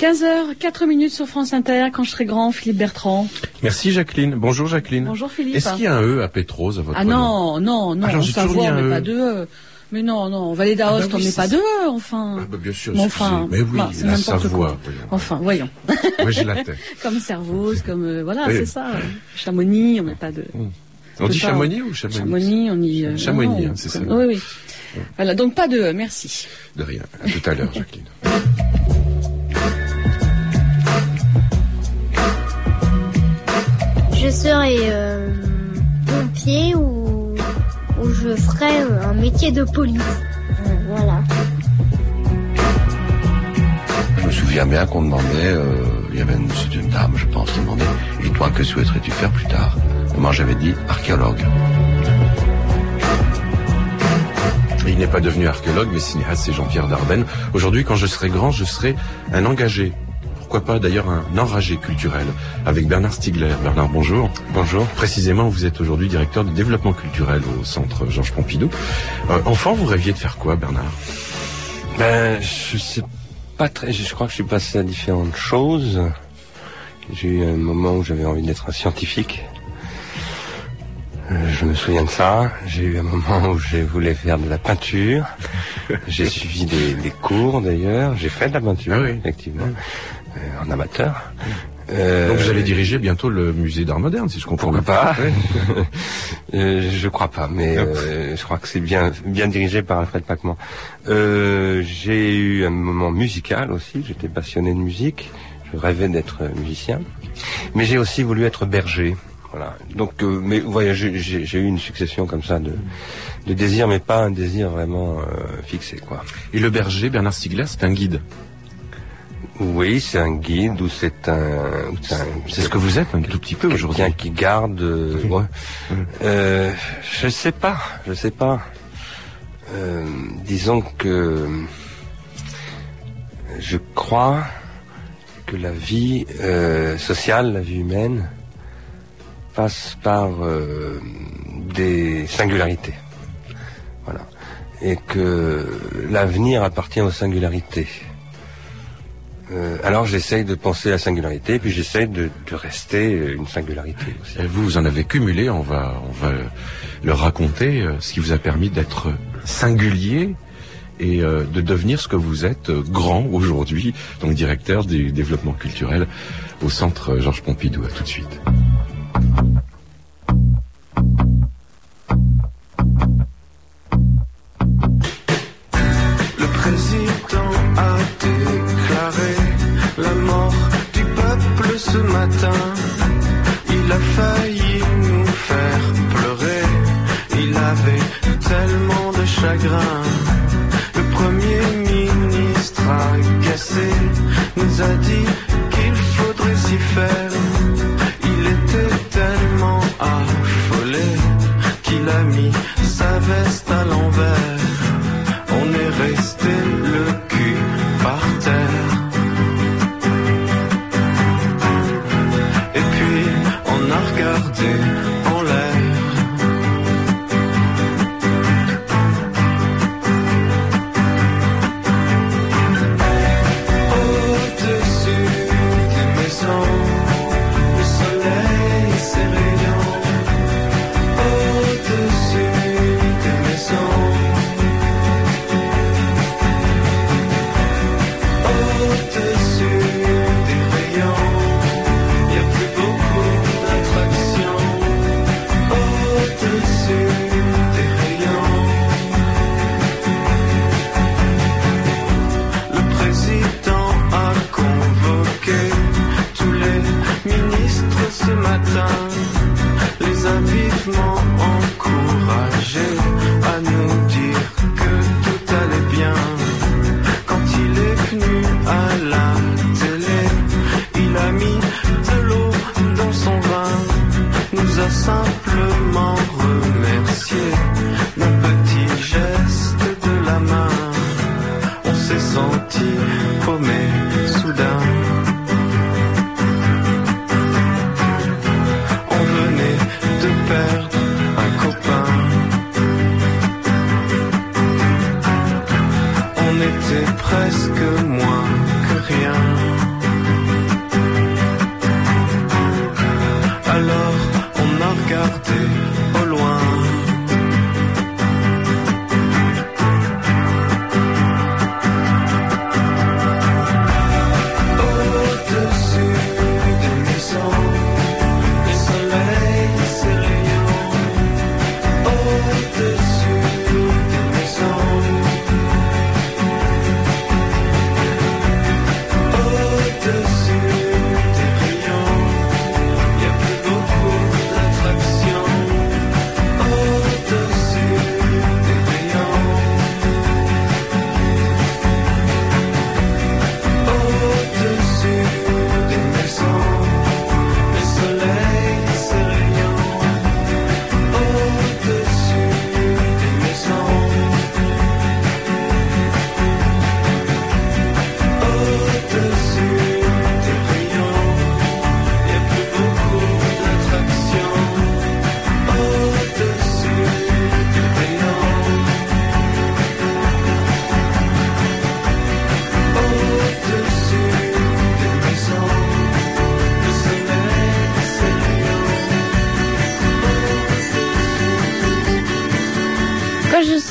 15h, 4 minutes sur France Inter, quand je serai grand, Philippe Bertrand. Merci Jacqueline. Bonjour Jacqueline. Bonjour Philippe. Est-ce qu'il y a un E à Pétrose à votre nom? Non, Alors, au Savoie, on met pas de E. Mais non, Vallée d'Aoste, on met pas de E, enfin. Ah bah bien sûr, mais oui, c'est la n'importe Savoie. quoi. Voyons. Enfin, voyons. Moi j'ai la tête. Comme Servoz, comme, voilà, Oui. c'est ça. Chamonix, on met pas de... On dit ça, Chamonix ou Chamonix? Chamonix, on dit... Chamonix, non, c'est ça. Oui. Voilà, donc pas de E, merci. De rien. À tout à l'heure, Jacqueline. Je serai pompier ou je ferai un métier de police. Voilà. Je me souviens bien qu'on demandait, il y avait c'était une dame, je pense, qui demandait « Et toi, que souhaiterais-tu faire plus tard ?» Et moi, j'avais dit « archéologue ». Il n'est pas devenu archéologue, mais cinéaste, c'est Jean-Pierre Dardenne. Aujourd'hui, quand je serai grand, je serai un engagé. Pourquoi pas d'ailleurs un enragé culturel avec Bernard Stiegler. Bernard, bonjour. Bonjour. Précisément, vous êtes aujourd'hui directeur du développement culturel au centre Georges Pompidou. Enfant, vous rêviez de faire quoi, Bernard? Je sais pas très. Je crois que je suis passé à différentes choses. J'ai eu un moment où j'avais envie d'être un scientifique. Je me souviens de ça. J'ai eu un moment où je voulais faire de la peinture. J'ai suivi des cours d'ailleurs. J'ai fait de la peinture, effectivement, en amateur. Donc vous allez diriger bientôt le musée d'art moderne, si je comprends bien. Pourquoi pas? Je crois pas, mais je crois que c'est bien dirigé par Alfred Pacman. J'ai eu un moment musical aussi. J'étais passionné de musique. Je rêvais d'être musicien, mais j'ai aussi voulu être berger. Voilà. Donc, mais vous voyez, j'ai eu une succession comme ça de désirs, mais pas un désir vraiment fixé, quoi. Et le berger, Bernard Stiegler, c'est un guide. Oui, c'est un guide ou c'est un. C'est ce que vous êtes un tout petit peu aujourd'hui. Quelqu'un qui garde. Je sais pas. Disons que je crois que la vie sociale, la vie humaine, passe par des singularités. Voilà. Et que l'avenir appartient aux singularités. Alors j'essaye de penser à la singularité, puis j'essaye de rester une singularité aussi. Et vous en avez cumulé, on va le raconter, ce qui vous a permis d'être singulier et de devenir ce que vous êtes, grand aujourd'hui, donc directeur du développement culturel au centre Georges Pompidou. À tout de suite. Le président a déclaré la mort du peuple ce matin. Il a failli nous faire pleurer. Il avait tellement de chagrin. Le Premier ministre agacé nous a dit qu'il faudrait s'y faire. Il était tellement affolé qu'il a mis sa veste à l'envers. On est resté le cul par terre. Et puis on a regardé en l'air. Au-dessus des maisons,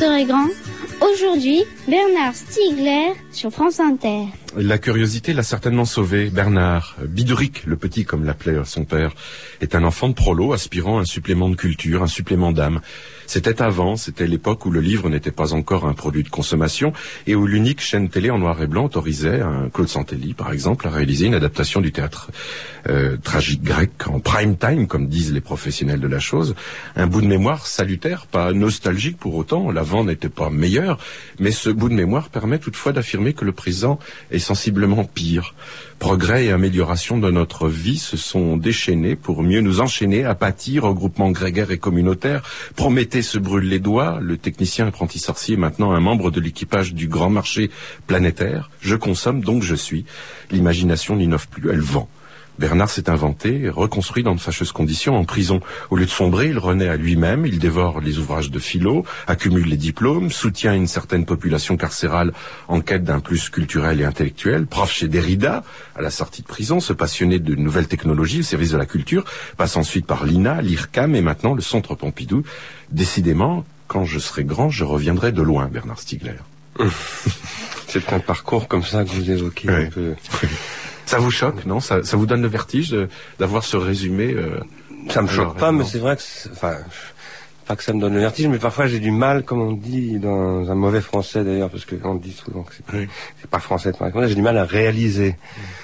serai grand. Aujourd'hui, Bernard Stiegler sur France Inter. La curiosité l'a certainement sauvé. Bernard, Biduric, le petit comme l'appelait son père, est un enfant de prolo aspirant à un supplément de culture, un supplément d'âme. C'était avant, c'était l'époque où le livre n'était pas encore un produit de consommation et où l'unique chaîne télé en noir et blanc autorisait un Claude Santelli, par exemple, à réaliser une adaptation du théâtre tragique grec en prime time, comme disent les professionnels de la chose. Un bout de mémoire salutaire, pas nostalgique pour autant, l'avant n'était pas meilleur, mais ce bout de mémoire permet toutefois d'affirmer que le présent est sensiblement pire. Progrès et amélioration de notre vie se sont déchaînés pour mieux nous enchaîner, apathie, regroupement grégaire et communautaire. Prométhée se brûle les doigts, le technicien apprenti sorcier est maintenant un membre de l'équipage du grand marché planétaire. Je consomme, donc je suis. L'imagination n'innove plus, elle vend. Bernard s'est inventé, reconstruit dans de fâcheuses conditions en prison. Au lieu de sombrer, il renaît à lui-même, il dévore les ouvrages de philo, accumule les diplômes, soutient une certaine population carcérale en quête d'un plus culturel et intellectuel, prof chez Derrida, à la sortie de prison, se passionner de nouvelles technologies au service de la culture, passe ensuite par l'INA, l'IRCAM et maintenant le Centre Pompidou. Décidément, quand je serai grand, je reviendrai de loin, Bernard Stiegler. C'est un parcours comme ça que vous évoquez un peu... Ça vous choque, non? Ça vous donne le vertige d'avoir ce résumé Ça me choque pas, mais c'est vrai que... pas que ça me donne le vertige, mais parfois j'ai du mal, comme on dit dans un mauvais français d'ailleurs, parce qu'on dit souvent que c'est pas français, j'ai du mal à réaliser.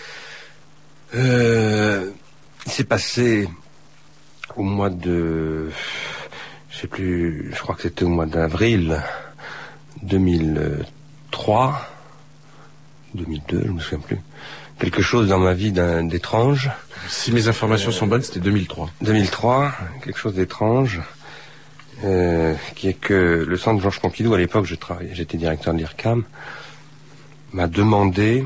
Il s'est passé au mois de... je sais plus, je crois que c'était au mois d'avril 2003, 2002, je me souviens plus. Quelque chose dans ma vie d'étrange. Si mes informations sont bonnes, c'était 2003. 2003, quelque chose d'étrange, qui est que le centre Georges Pompidou, à l'époque, j'étais directeur de l'IRCAM, m'a demandé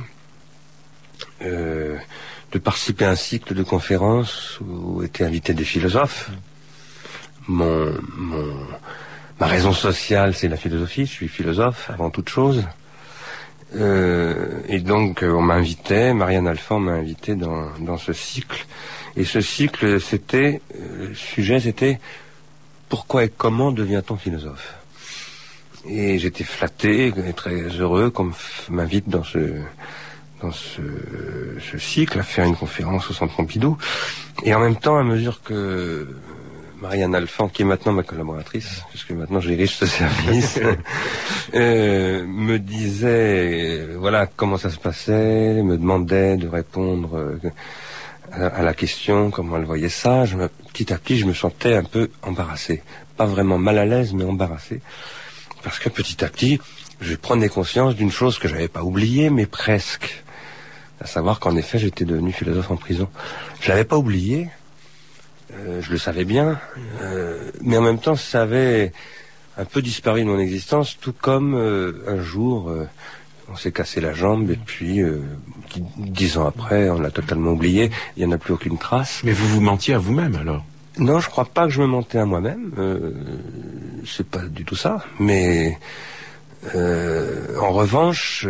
de participer à un cycle de conférences où étaient invités des philosophes. Ma raison sociale, c'est la philosophie. Je suis philosophe avant toute chose. Et donc on m'invitait, Marianne Alphand m'a invité dans ce cycle. Et ce cycle, le sujet c'était pourquoi et comment devient-on philosophe? Et j'étais flatté et très heureux qu'on m'invite dans ce cycle à faire une conférence au Centre Pompidou. Et en même temps, à mesure que Marianne Alphand, qui est maintenant ma collaboratrice, puisque maintenant je dirige ce service, me disait voilà comment ça se passait, me demandait de répondre à la question, comment elle voyait ça. Petit à petit, je me sentais un peu embarrassé. Pas vraiment mal à l'aise, mais embarrassé. Parce que petit à petit, je prenais conscience d'une chose que j'avais pas oubliée, mais presque. À savoir qu'en effet, j'étais devenu philosophe en prison. Je l'avais pas oublié. Je le savais bien, mais en même temps, ça avait un peu disparu de mon existence, tout comme un jour, on s'est cassé la jambe, et puis, 10 ans après, on l'a totalement oublié, il n'y en a plus aucune trace. Mais vous vous mentiez à vous-même, alors? Non, je crois pas que je me mentais à moi-même, c'est pas du tout ça, mais en revanche,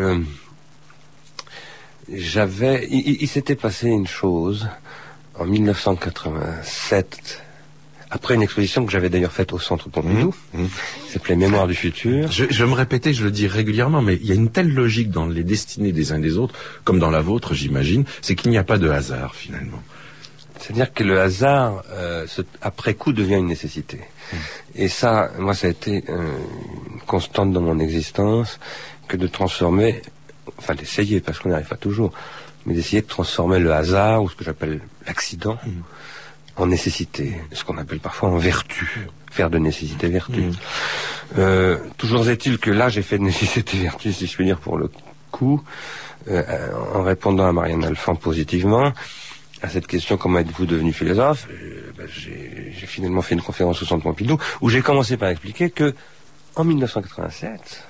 il s'était passé une chose... En 1987, après une exposition que j'avais d'ailleurs faite au Centre Pompidou, qui s'appelait Mémoire du futur. Je me répétais, je le dis régulièrement, mais il y a une telle logique dans les destinées des uns des autres, comme dans la vôtre, j'imagine, c'est qu'il n'y a pas de hasard, finalement. C'est-à-dire que le hasard, après coup, devient une nécessité. Et ça, moi, ça a été une constante dans mon existence, que de transformer, enfin d'essayer, parce qu'on n'y arrive pas toujours, mais d'essayer de transformer le hasard, ou ce que j'appelle l'accident, en nécessité, ce qu'on appelle parfois en vertu, faire de nécessité vertu. Toujours est-il que là, j'ai fait de nécessité vertu, si je puis dire, pour le coup, en répondant à Marianne Alphand positivement, à cette question, comment êtes-vous devenu philosophe, j'ai finalement fait une conférence au Centre Pompidou, où j'ai commencé par expliquer que, en 1987,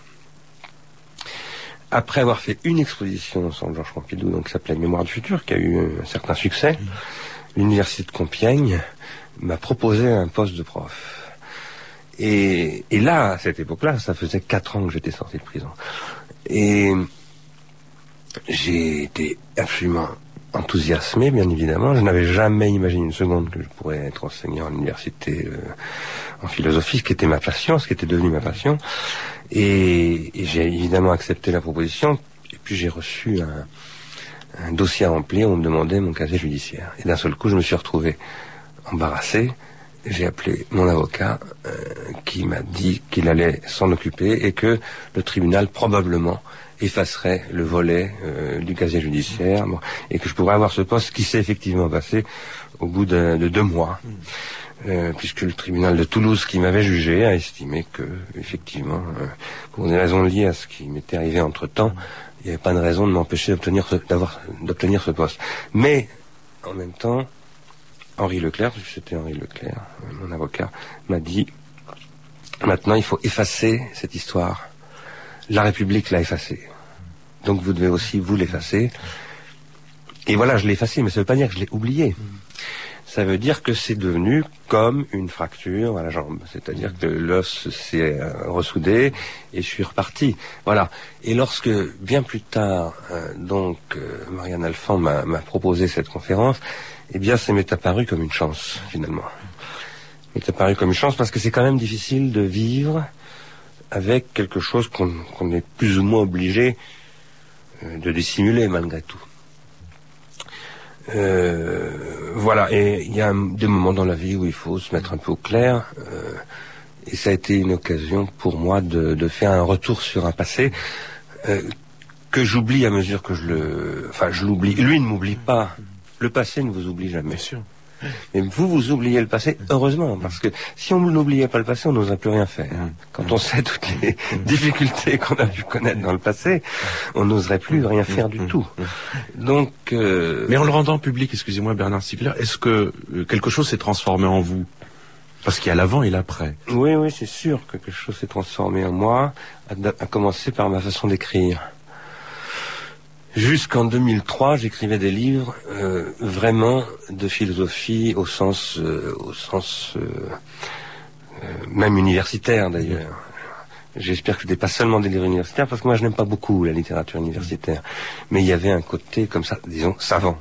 après avoir fait une exposition au Centre Georges Pompidou, donc qui s'appelait Mémoire du futur, qui a eu un certain succès, l'université de Compiègne m'a proposé un poste de prof. Et là, à cette époque-là, ça faisait 4 ans que j'étais sorti de prison. Et j'ai été absolument enthousiasmé, bien évidemment. Je n'avais jamais imaginé une seconde que je pourrais être enseignant à l'université en philosophie, ce qui était ma passion, ce qui était devenu ma passion. Et j'ai évidemment accepté la proposition. Et puis j'ai reçu un dossier à remplir où on me demandait mon casier judiciaire. Et d'un seul coup, je me suis retrouvé embarrassé. J'ai appelé mon avocat qui m'a dit qu'il allait s'en occuper et que le tribunal probablement effacerait le volet du casier judiciaire, et que je pourrais avoir ce poste qui s'est effectivement passé au bout de 2 mois, puisque le tribunal de Toulouse qui m'avait jugé a estimé que, effectivement, pour des raisons liées à ce qui m'était arrivé entre-temps, il n'y avait pas de raison de m'empêcher d'obtenir ce poste. Mais, en même temps, Henri Leclerc, puisque c'était Henri Leclerc, mon avocat, m'a dit, maintenant il faut effacer cette histoire. La République l'a effacée. Donc vous devez aussi vous l'effacer. Et voilà, je l'ai effacé, mais ça ne veut pas dire que je l'ai oublié. Ça veut dire que c'est devenu comme une fracture à la jambe. C'est-à-dire que l'os s'est ressoudé et je suis reparti. Voilà. Et lorsque, bien plus tard, Marianne Alphand m'a proposé cette conférence, eh bien, ça m'est apparu comme une chance, finalement. Ça m'est apparu comme une chance parce que c'est quand même difficile de vivre avec quelque chose qu'on est plus ou moins obligé de dissimuler malgré tout. Voilà, et il y a des moments dans la vie où il faut se mettre un peu au clair, et ça a été une occasion pour moi de faire un retour sur un passé que j'oublie à mesure que je l'oublie. Lui ne m'oublie pas. Le passé ne vous oublie jamais. Bien sûr. Mais vous oubliez le passé, heureusement, parce que si on n'oubliait pas le passé, on n'oserait plus rien faire. Quand on sait toutes les difficultés qu'on a pu connaître dans le passé, on n'oserait plus rien faire du tout. Donc, mais en le rendant public, excusez-moi Bernard Stiegler, est-ce que quelque chose s'est transformé en vous? Parce qu'il y a l'avant et l'après. Oui, c'est sûr que quelque chose s'est transformé en moi, à commencer par ma façon d'écrire. Jusqu'en 2003, j'écrivais des livres vraiment de philosophie au sens même universitaire d'ailleurs. J'espère que ce n'était pas seulement des livres universitaires, parce que moi je n'aime pas beaucoup la littérature universitaire. Mais il y avait un côté comme ça, disons, savant.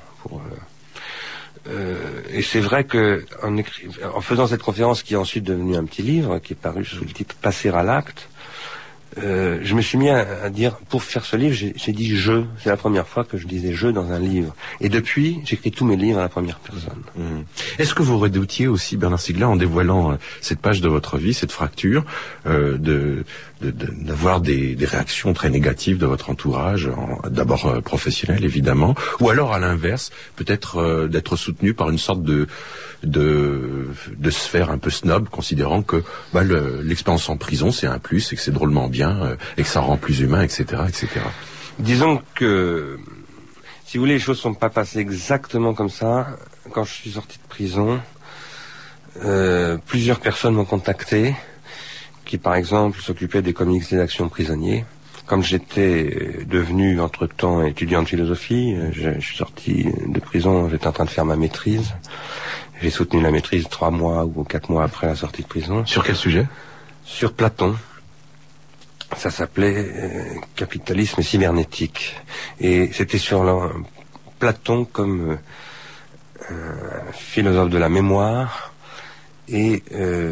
Et c'est vrai que en faisant cette conférence qui est ensuite devenue un petit livre, qui est paru sous le titre « Passer à l'acte », je me suis mis à dire, pour faire ce livre, j'ai dit « je ». C'est la première fois que je disais « je » dans un livre. Et depuis, j'écris tous mes livres à la première personne. Est-ce que vous redoutiez aussi, Bernard Stiegler, en dévoilant cette page de votre vie, cette fracture, d'avoir des réactions très négatives de votre entourage, d'abord professionnel évidemment, ou alors à l'inverse, peut-être d'être soutenu par une sorte de sphère un peu snob, considérant que l'expérience en prison c'est un plus et que c'est drôlement bien et que ça rend plus humain, etc., etc. Disons que, si vous voulez, les choses ne sont pas passées exactement comme ça. Quand je suis sorti de prison, plusieurs personnes m'ont contacté, qui par exemple s'occupaient des comités d'action prisonniers. Comme j'étais devenu entre-temps étudiant de philosophie, je suis sorti de prison, j'étais en train de faire ma maîtrise. J'ai soutenu la maîtrise 3 mois ou 4 mois après la sortie de prison. Sur quel sujet? Sur Platon. Ça s'appelait Capitalisme et cybernétique. Et c'était sur Platon comme philosophe de la mémoire et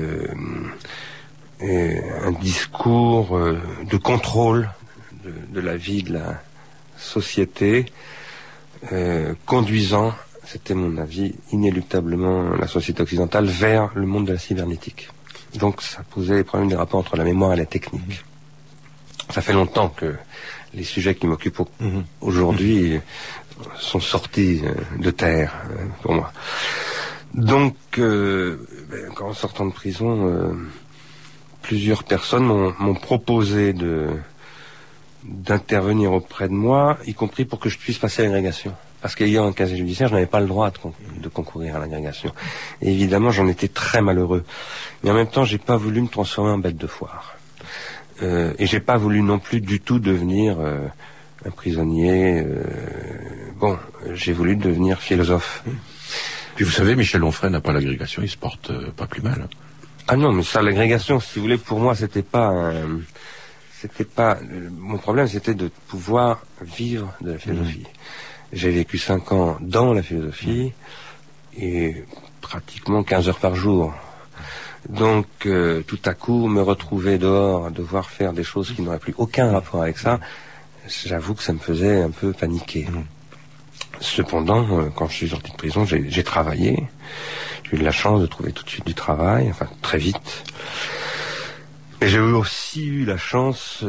un discours de contrôle de la vie de la société, conduisant, c'était mon avis, inéluctablement la société occidentale vers le monde de la cybernétique. Donc ça posait les problèmes des rapports entre la mémoire et la technique. Ça fait longtemps que les sujets qui m'occupent aujourd'hui sont sortis de terre pour moi. Donc, en sortant de prison, plusieurs personnes m'ont proposé d'intervenir auprès de moi, y compris pour que je puisse passer à l'agrégation. Parce qu'ayant un casier judiciaire, je n'avais pas le droit de concourir à l'agrégation. Et évidemment, j'en étais très malheureux. Mais en même temps, j'ai pas voulu me transformer en bête de foire. Et j'ai pas voulu non plus du tout devenir un prisonnier. J'ai voulu devenir philosophe. Puis vous savez, Michel Onfray n'a pas l'agrégation, il se porte pas plus mal. Ah non, mais ça, l'agrégation, si vous voulez, pour moi, c'était pas mon problème, c'était de pouvoir vivre de la philosophie. j'ai vécu 5 ans dans la philosophie et pratiquement 15 heures par jour. Donc tout à coup me retrouver dehors à devoir faire des choses qui n'auraient plus aucun rapport avec ça, j'avoue que ça me faisait un peu paniquer. Cependant, quand je suis sorti de prison, j'ai travaillé. J'ai eu de la chance de trouver tout de suite du travail, enfin très vite. Mais j'ai aussi eu la chance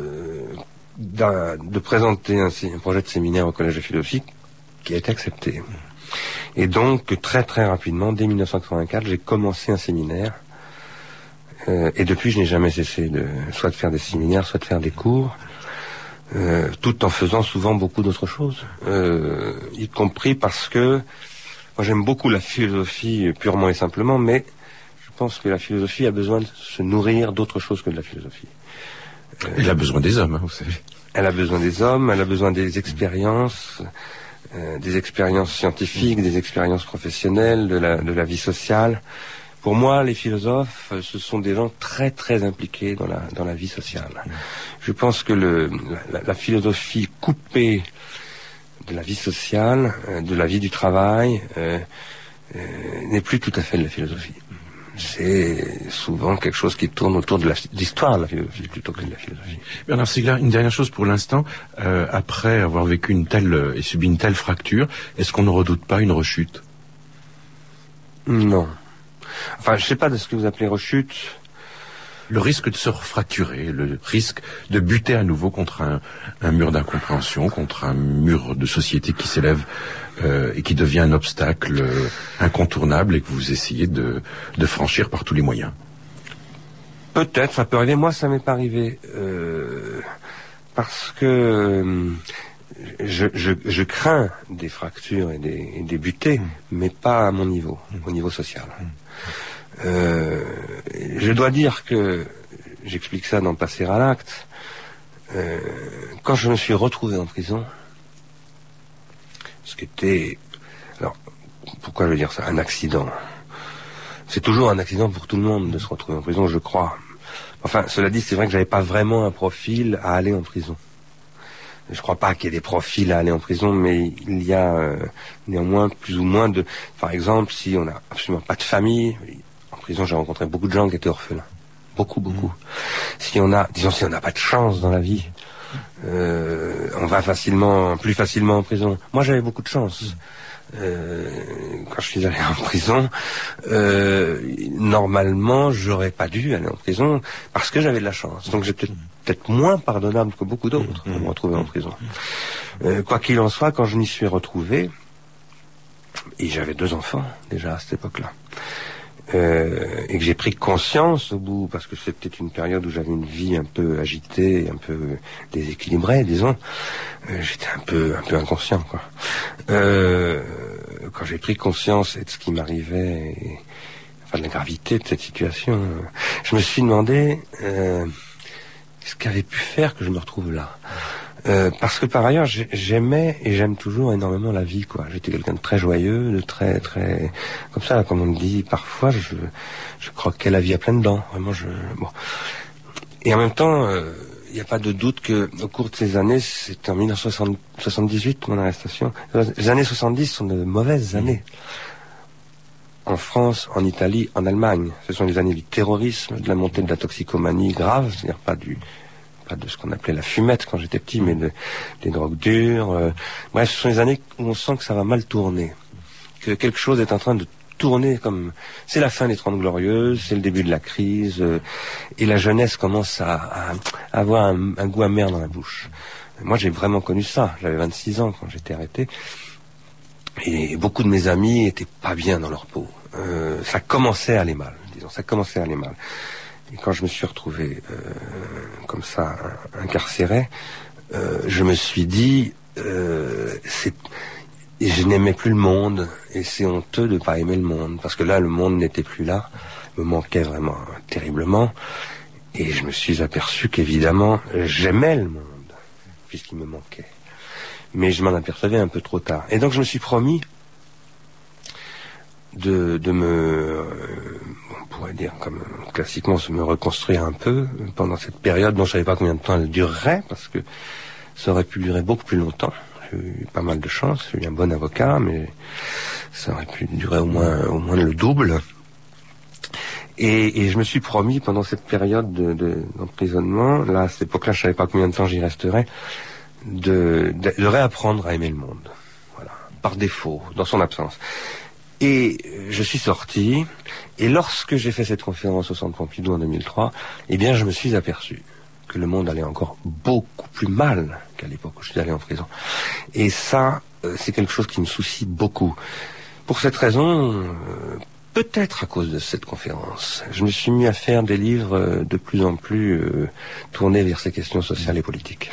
de présenter un projet de séminaire au Collège de philosophie qui a été accepté. Et donc très très rapidement, dès 1984, j'ai commencé un séminaire. Et depuis, je n'ai jamais cessé soit de faire des séminaires, soit de faire des cours, tout en faisant souvent beaucoup d'autres choses, y compris parce que moi j'aime beaucoup la philosophie purement et simplement, mais je pense que la philosophie a besoin de se nourrir d'autre chose que de la philosophie. Elle a besoin des hommes, vous savez. Elle a besoin des hommes, elle a besoin des expériences scientifiques, des expériences professionnelles, de la vie sociale. Pour moi, les philosophes, ce sont des gens très très impliqués dans la vie sociale. Je pense que la philosophie coupée de la vie sociale, de la vie du travail, n'est plus tout à fait de la philosophie. C'est souvent quelque chose qui tourne autour de l'histoire de la philosophie plutôt que de la philosophie. Bernard Stiegler, une dernière chose pour l'instant. Après avoir vécu et subi une telle fracture, est-ce qu'on ne redoute pas une rechute? Non. Enfin, je ne sais pas de ce que vous appelez rechute. Le risque de se fracturer, le risque de buter à nouveau contre un mur d'incompréhension, contre un mur de société qui s'élève et qui devient un obstacle incontournable et que vous essayez de franchir par tous les moyens. Peut-être, ça peut arriver. Moi, ça m'est pas arrivé parce que je crains des fractures et des butées, mais pas à mon niveau, au niveau social. Je dois dire que, j'explique ça dans Passer à l'acte, quand je me suis retrouvé en prison, ce qui était, alors, pourquoi je veux dire ça, un accident. C'est toujours un accident pour tout le monde de se retrouver en prison, je crois. Enfin, cela dit, c'est vrai que j'avais pas vraiment un profil à aller en prison. Je crois pas qu'il y ait des profils à aller en prison, mais il y a néanmoins plus ou moins de... Par exemple, si on n'a absolument pas de famille, en prison j'ai rencontré beaucoup de gens qui étaient orphelins. Beaucoup. Si on n'a pas de chance dans la vie, on va plus facilement en prison. Moi j'avais beaucoup de chance. Quand je suis allé en prison, normalement j'aurais pas dû aller en prison parce que j'avais de la chance. Donc j'étais peut-être moins pardonnable que beaucoup d'autres pour me retrouver en prison. Quoi qu'il en soit, quand je m'y suis retrouvé, et j'avais 2 enfants déjà à cette époque-là, et que j'ai pris conscience au bout, parce que c'était une période où j'avais une vie un peu agitée, un peu déséquilibrée, disons, j'étais un peu inconscient, quoi. Quand j'ai pris conscience de ce qui m'arrivait, de la gravité de cette situation, je me suis demandé ce qu'avait pu faire que je me retrouve là. Parce que par ailleurs, j'aimais et j'aime toujours énormément la vie, quoi. J'étais quelqu'un de très joyeux, de très, très, comme ça, comme on me dit parfois, je croquais la vie à pleines dents. Vraiment, bon. Et en même temps, il n'y a pas de doute que, au cours de ces années, c'était en 1978, mon arrestation. Les années 70 sont de mauvaises années. En France, en Italie, en Allemagne. Ce sont les années du terrorisme, de la montée de la toxicomanie grave, c'est-à-dire pas de ce qu'on appelait la fumette quand j'étais petit, mais des drogues dures. Bref, ce sont les années où on sent que ça va mal tourner, que quelque chose est en train de tourner comme... C'est la fin des 30 Glorieuses, c'est le début de la crise, et la jeunesse commence à avoir un goût amer dans la bouche. Moi, j'ai vraiment connu ça. J'avais 26 ans quand j'étais arrêté, et beaucoup de mes amis étaient pas bien dans leur peau. Ça commençait à aller mal, disons, ça commençait à aller mal. Et quand je me suis retrouvé comme ça, incarcéré, je me suis dit, je n'aimais plus le monde, et c'est honteux de ne pas aimer le monde, parce que là, le monde n'était plus là, me manquait vraiment terriblement, et je me suis aperçu qu'évidemment, j'aimais le monde, puisqu'il me manquait. Mais je m'en apercevais un peu trop tard. Et donc je me suis promis de me, on pourrait dire comme classiquement, me reconstruire un peu pendant cette période dont je ne savais pas combien de temps elle durerait, parce que ça aurait pu durer beaucoup plus longtemps. eu pas mal de chance, j'ai eu un bon avocat, mais ça aurait pu durer au moins le double. Et je me suis promis pendant cette période d'emprisonnement, là à cette époque-là je savais pas combien de temps j'y resterais, de réapprendre à aimer le monde, voilà, par défaut, dans son absence. Et je suis sorti, et lorsque j'ai fait cette conférence au Centre Pompidou en 2003, eh bien je me suis aperçu que le monde allait encore beaucoup plus mal qu'à l'époque où je suis allé en prison. Et ça, c'est quelque chose qui me soucie beaucoup. Pour cette raison, peut-être à cause de cette conférence, je me suis mis à faire des livres de plus en plus tournés vers ces questions sociales et politiques.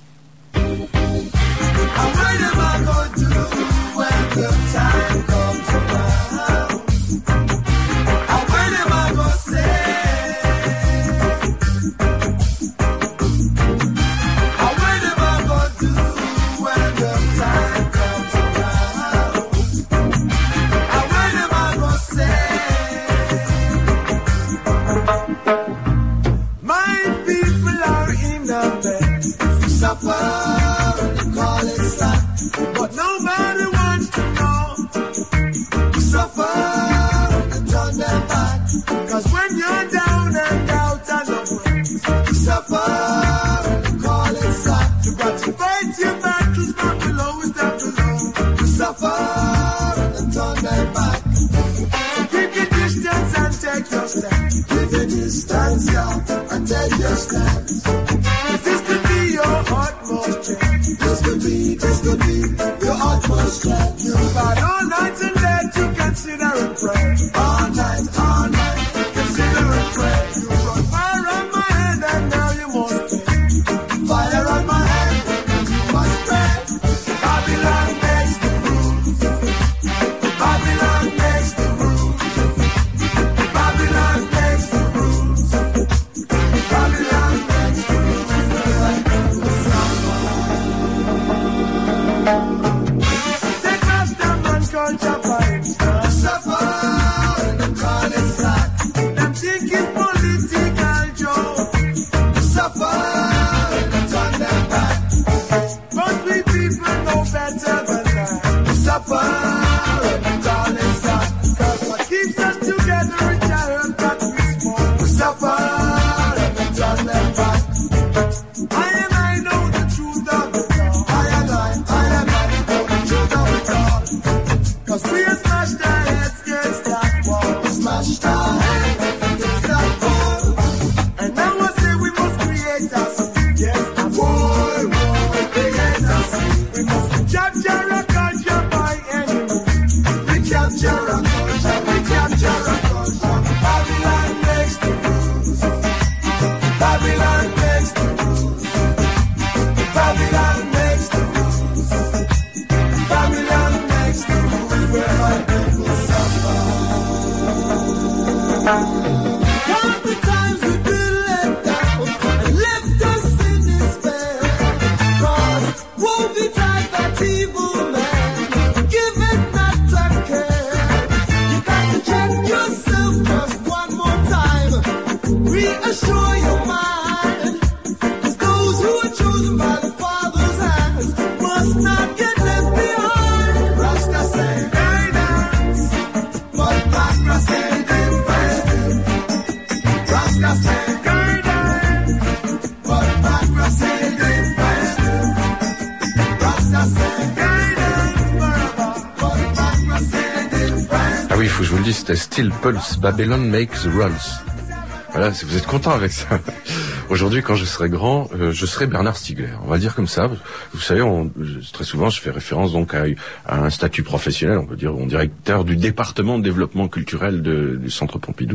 C'était Steel Pulse, Babylon Makes the Rules. Voilà, si vous êtes content avec ça. Aujourd'hui, quand je serai grand, je serai Bernard Stiegler. On va dire comme ça. Vous savez, très souvent, je fais référence donc à un statut professionnel, on peut dire, mon directeur du département de développement culturel du Centre Pompidou.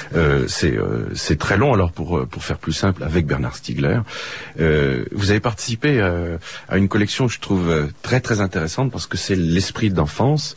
C'est très long, alors pour faire plus simple, avec Bernard Stiegler. Vous avez participé à une collection que je trouve très très intéressante parce que c'est l'esprit d'enfance.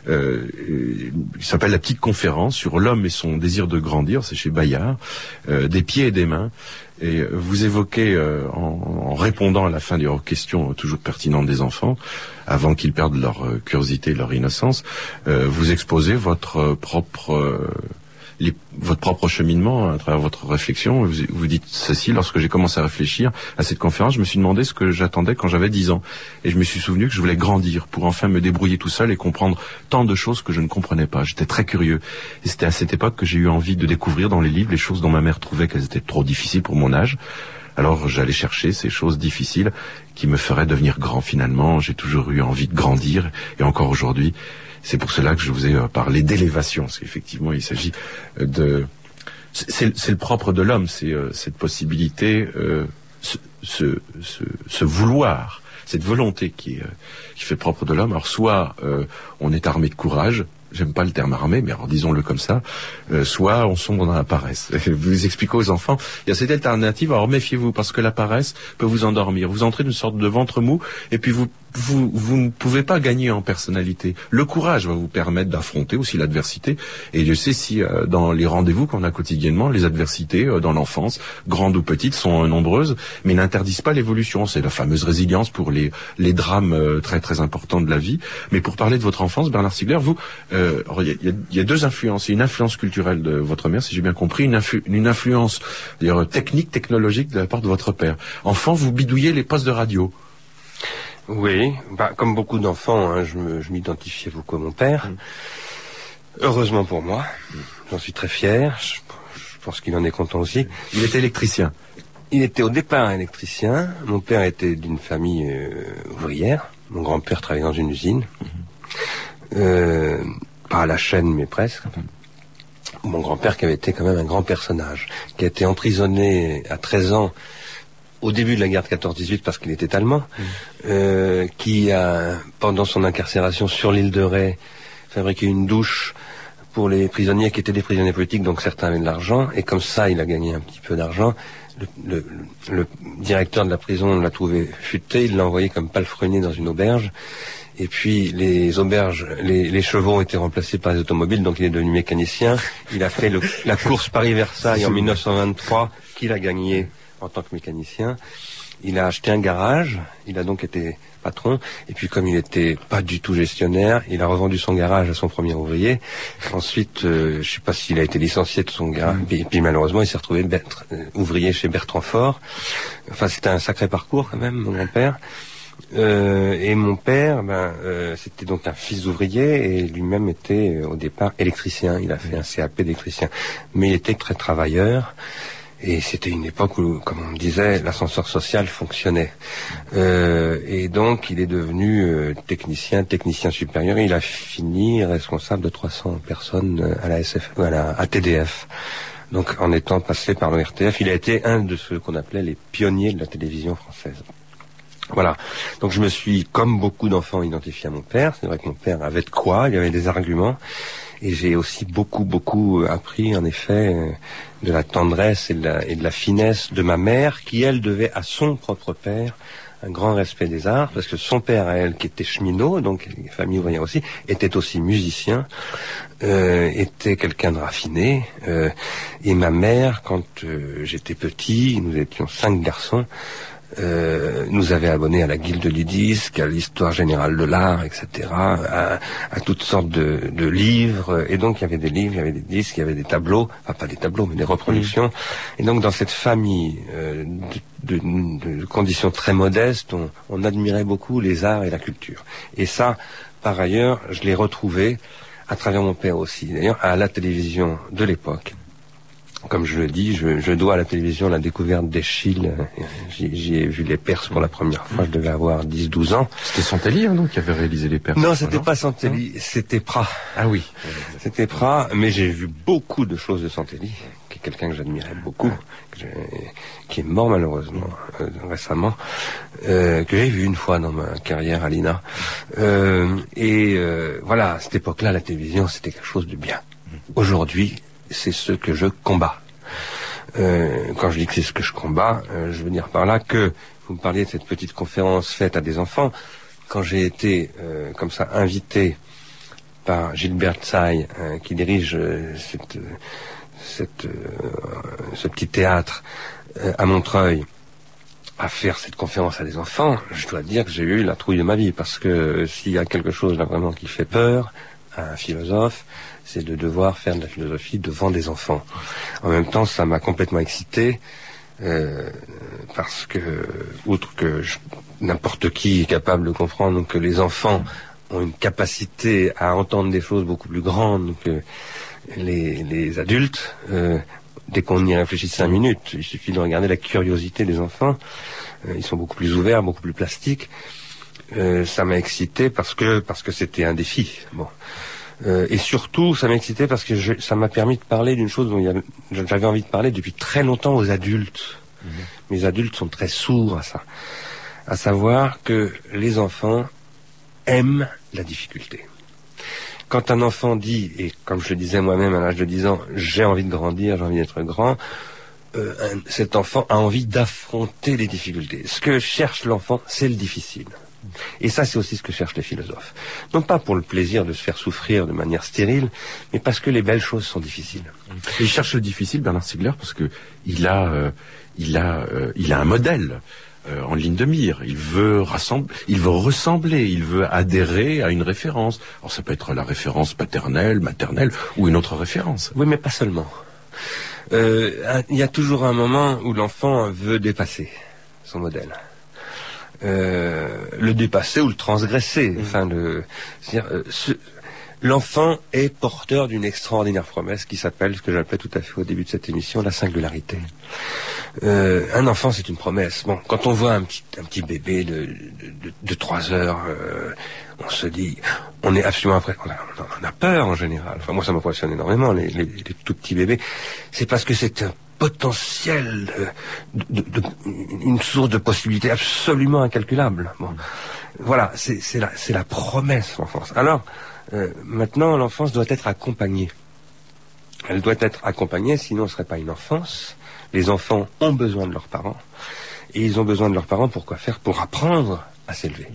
Il s'appelle La Petite Conférence sur l'homme et son désir de grandir. C'est chez Bayard. Des pieds et des mains. Et vous évoquez, en répondant à la fin aux questions toujours pertinentes des enfants, avant qu'ils perdent leur curiosité, leur innocence, vous exposez votre propre votre propre cheminement à travers votre réflexion. Vous dites ceci: lorsque j'ai commencé à réfléchir à cette conférence, je me suis demandé ce que j'attendais quand j'avais 10 ans. Et je me suis souvenu que je voulais grandir pour enfin me débrouiller tout seul et comprendre tant de choses que je ne comprenais pas. J'étais très curieux. Et c'était à cette époque que j'ai eu envie de découvrir dans les livres les choses dont ma mère trouvait qu'elles étaient trop difficiles pour mon âge. Alors j'allais chercher ces choses difficiles qui me feraient devenir grand finalement. J'ai toujours eu envie de grandir, et encore aujourd'hui. C'est pour cela que je vous ai parlé d'élévation, parce qu'effectivement il s'agit de... C'est le propre de l'homme, c'est cette possibilité, ce vouloir, cette volonté qui fait propre de l'homme. Alors soit on est armé de courage, j'aime pas le terme armé, mais alors disons-le comme ça, soit on sombre dans la paresse. Vous expliquez aux enfants, il y a cette alternative, alors méfiez-vous, parce que la paresse peut vous endormir. Vous entrez dans une sorte de ventre mou, et puis vous ne pouvez pas gagner en personnalité. Le courage va vous permettre d'affronter aussi l'adversité, et je sais si dans les rendez-vous qu'on a quotidiennement, les adversités dans l'enfance, grandes ou petites, sont nombreuses, mais n'interdisent pas l'évolution. C'est la fameuse résilience pour les drames très très importants de la vie. Mais pour parler de votre enfance, Bernard Stiegler, vous, il y a deux influences. Il y a une influence culturelle de votre mère, si j'ai bien compris, une influence technique, technologique de la part de votre père. Enfant, vous bidouillez les postes de radio. Oui, comme beaucoup d'enfants, hein, je m'identifiais beaucoup à mon père. Heureusement pour moi, j'en suis très fier. Je pense qu'il en est content aussi. Il était électricien. Il était au départ électricien. Mon père était d'une famille ouvrière. Mon grand-père travaillait dans une usine. Pas à la chaîne, mais presque. Mon grand-père qui avait été quand même un grand personnage, qui a été emprisonné à 13 ans au début de la guerre de 14-18 parce qu'il était allemand, qui a, pendant son incarcération sur l'île de Ré, fabriqué une douche pour les prisonniers qui étaient des prisonniers politiques, donc certains avaient de l'argent, et comme ça il a gagné un petit peu d'argent. Le directeur de la prison l'a trouvé futé, il l'a envoyé comme palefrenier dans une auberge, et puis les auberges, les chevaux ont été remplacés par les automobiles, donc il est devenu mécanicien. Il a fait la course Paris-Versailles en 1923, qu'il a gagné en tant que mécanicien. Il a acheté un garage, il a donc été patron, et puis comme il n'était pas du tout gestionnaire, il a revendu son garage à son premier ouvrier. Ensuite, je ne sais pas s'il a été licencié de son garage, et puis malheureusement il s'est retrouvé ouvrier chez Bertrand Faure. Enfin, c'était un sacré parcours quand même, mon grand-père. Et mon père, c'était donc un fils d'ouvrier, et lui-même était au départ électricien. Il a fait un CAP d'électricien, mais il était très travailleur. Et c'était une époque où, comme on me disait, l'ascenseur social fonctionnait. Et donc, il est devenu technicien supérieur. Et il a fini responsable de 300 personnes à la TDF. Donc, en étant passé par l'ORTF, il a été un de ceux qu'on appelait les pionniers de la télévision française. Voilà. Donc, je me suis, comme beaucoup d'enfants, identifié à mon père. C'est vrai que mon père avait de quoi, il avait des arguments. Et j'ai aussi beaucoup appris, en effet, de la tendresse et de la finesse de ma mère, qui, elle, devait à son propre père un grand respect des arts, parce que son père, à elle, qui était cheminot, donc famille ouvrière aussi, était aussi musicien, était quelqu'un de raffiné. Et ma mère, quand j'étais petit, nous étions 5 garçons, nous avait abonnés à la Guilde du Disque, à l'Histoire Générale de l'Art, etc., à toutes sortes de livres. Et donc il y avait des livres, il y avait des disques, il y avait des tableaux, enfin pas des tableaux, mais des reproductions. Et donc dans cette famille de conditions très modestes, on admirait beaucoup les arts et la culture. Et ça, par ailleurs, je l'ai retrouvé à travers mon père aussi. D'ailleurs, à la télévision de l'époque. Comme je le dis, je dois à la télévision la découverte d'Eschyle. J'y ai vu les Perses pour la première fois, je devais avoir 10-12 ans. C'était Santelli, donc, qui avait réalisé les Perses. Non, c'était pas Santelli, c'était Prat. Ah oui. C'était Prat, mais j'ai vu beaucoup de choses de Santelli, qui est quelqu'un que j'admirais beaucoup, qui est mort malheureusement récemment, que j'ai vu une fois dans ma carrière à l'INA. Voilà, à cette époque-là, la télévision, c'était quelque chose de bien. Aujourd'hui, c'est ce que je combats. Quand je dis que c'est ce que je combats, je veux dire par là que, vous me parliez de cette petite conférence faite à des enfants, quand j'ai été comme ça invité par Gilbert Tsai, qui dirige ce petit théâtre à Montreuil, à faire cette conférence à des enfants, je dois dire que j'ai eu la trouille de ma vie, parce que s'il y a quelque chose là vraiment qui fait peur à un philosophe, c'est de devoir faire de la philosophie devant des enfants. En même temps, ça m'a complètement excité, parce que, outre que n'importe qui est capable de comprendre que les enfants ont une capacité à entendre des choses beaucoup plus grandes que les adultes, dès qu'on y réfléchit 5 minutes, il suffit de regarder la curiosité des enfants. Ils sont beaucoup plus ouverts, beaucoup plus plastiques. Ça m'a excité parce que c'était un défi. Bon. Et surtout, ça m'a excité parce que ça m'a permis de parler d'une chose dont j'avais envie de parler depuis très longtemps aux adultes. Les adultes sont très sourds à ça. À savoir que les enfants aiment la difficulté. Quand un enfant dit, et comme je le disais moi-même à l'âge de 10 ans, j'ai envie de grandir, j'ai envie d'être grand, cet enfant a envie d'affronter les difficultés. Ce que cherche l'enfant, c'est le difficile. Et ça, c'est aussi ce que cherchent les philosophes. Non pas pour le plaisir de se faire souffrir de manière stérile, mais parce que les belles choses sont difficiles. Il cherche le difficile, Bernard Stiegler, parce que il a un modèle en ligne de mire. Il veut ressembler, il veut adhérer à une référence. Alors ça peut être la référence paternelle, maternelle ou une autre référence. Oui, mais pas seulement. Il y a toujours un moment où l'enfant veut dépasser son modèle. Le dépasser ou le transgresser. Enfin, l'enfant est porteur d'une extraordinaire promesse qui s'appelle, ce que j'appelais tout à fait au début de cette émission, la singularité. Un enfant, c'est une promesse. Bon, quand on voit un petit bébé de 3 heures, on se dit, on est absolument on a peur en général. Enfin, moi, ça m'impressionne énormément, les tout petits bébés. C'est parce que c'est un potentiel, une source de possibilités absolument incalculable. Bon, voilà, c'est la promesse, l'enfance. Alors, maintenant, l'enfance doit être accompagnée. Elle doit être accompagnée, sinon ce ne serait pas une enfance. Les enfants ont besoin de leurs parents. Et ils ont besoin de leurs parents pour quoi faire? Pour apprendre à s'élever.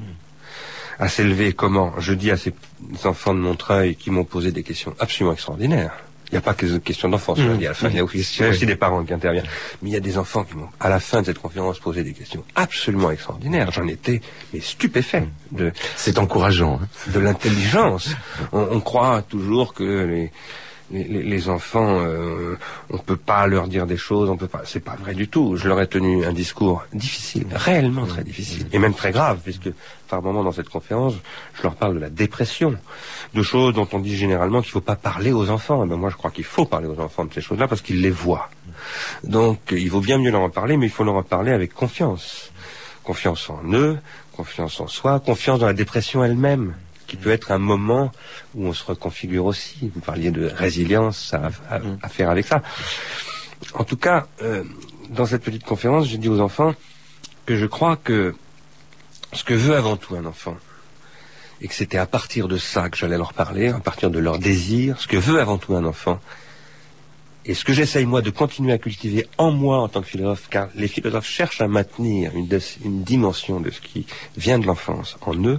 À s'élever comment? Je dis à ces enfants de Montreuil qui m'ont posé des questions absolument extraordinaires. Il n'y a pas que des questions d'enfance, je dis à la fin, il y a aussi des parents qui interviennent. Mais il y a des enfants qui m'ont, à la fin de cette conférence, posé des questions absolument extraordinaires. J'en étais stupéfait. C'est encourageant. De l'intelligence. On croit toujours que les enfants, on peut pas leur dire des choses, on peut pas. C'est pas vrai du tout. Je leur ai tenu un discours difficile, réellement très difficile, et même très grave, puisque par moment dans cette conférence, je leur parle de la dépression, de choses dont on dit généralement qu'il faut pas parler aux enfants. Ben moi, je crois qu'il faut parler aux enfants de ces choses-là parce qu'ils les voient. Donc, il vaut bien mieux leur en parler, mais il faut leur en parler avec confiance. Confiance en eux, confiance en soi, confiance dans la dépression elle-même, qui peut être un moment où on se reconfigure aussi. Vous parliez de résilience, ça a à faire avec ça. En tout cas, dans cette petite conférence, j'ai dit aux enfants que je crois que ce que veut avant tout un enfant, et que c'était à partir de ça que j'allais leur parler, à partir de leur désir, ce que veut avant tout un enfant, et ce que j'essaye moi de continuer à cultiver en moi en tant que philosophe, car les philosophes cherchent à maintenir une dimension de ce qui vient de l'enfance en eux,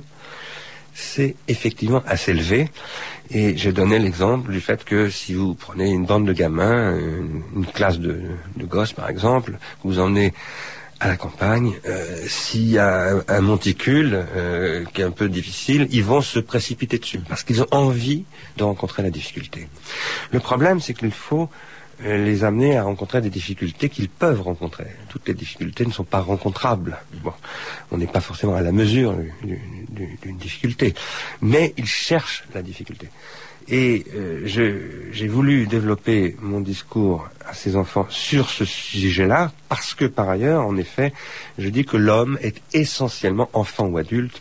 c'est effectivement à s'élever. Et j'ai donné l'exemple du fait que si vous prenez une bande de gamins, une classe de gosses par exemple, vous emmenez à la campagne, s'il y a un monticule qui est un peu difficile, ils vont se précipiter dessus parce qu'ils ont envie de rencontrer la difficulté. Le problème, c'est qu'il faut les amener à rencontrer des difficultés qu'ils peuvent rencontrer. Toutes les difficultés ne sont pas rencontrables. Bon, on n'est pas forcément à la mesure d'une difficulté, mais ils cherchent la difficulté. Et j'ai voulu développer mon discours à ces enfants sur ce sujet-là, parce que par ailleurs, en effet, je dis que l'homme est essentiellement enfant ou adulte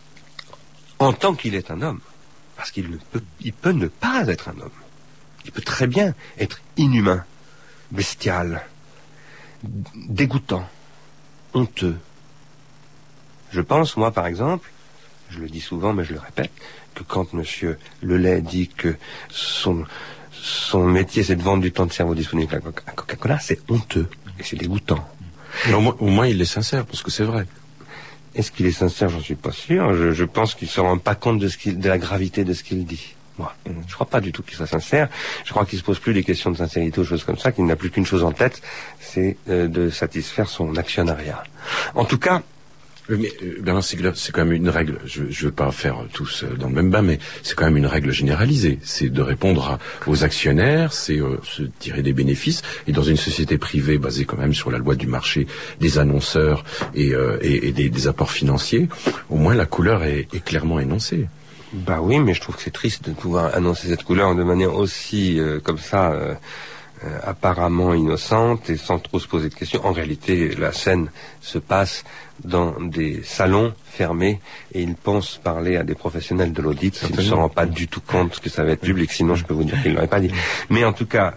en tant qu'il est un homme, parce qu'il peut ne pas être un homme. Il peut très bien être inhumain, bestial, dégoûtant, honteux. Je pense, moi par exemple, je le dis souvent mais je le répète, que quand monsieur Lelay dit que son métier c'est de vendre du temps de cerveau disponible à Coca-Cola, c'est honteux et c'est dégoûtant. Mais au moins il est sincère, parce que c'est vrai. Est-ce qu'il est sincère? J'en suis pas sûr. Je pense qu'il se rend pas compte de la gravité de ce qu'il dit. Moi, je crois pas du tout qu'il soit sincère. Je crois qu'il se pose plus des questions de sincérité ou choses comme ça, qu'il n'a plus qu'une chose en tête, c'est de satisfaire son actionnariat. En tout cas, Mais Bernard Stiegler, c'est quand même une règle. Je veux pas faire tous dans le même bain, mais c'est quand même une règle généralisée. C'est de répondre aux actionnaires, c'est se tirer des bénéfices. Et dans une société privée basée quand même sur la loi du marché, des annonceurs et des apports financiers, au moins la couleur est clairement énoncée. Bah oui, mais je trouve que c'est triste de pouvoir annoncer cette couleur de manière aussi comme ça. Apparemment innocente et sans trop se poser de questions. En réalité, la scène se passe dans des salons fermés et il pense parler à des professionnels de l'audit. Il ne se rend pas du tout compte que ça va être public, sinon je peux vous dire qu'il ne l'aurait pas dit. Mais en tout cas,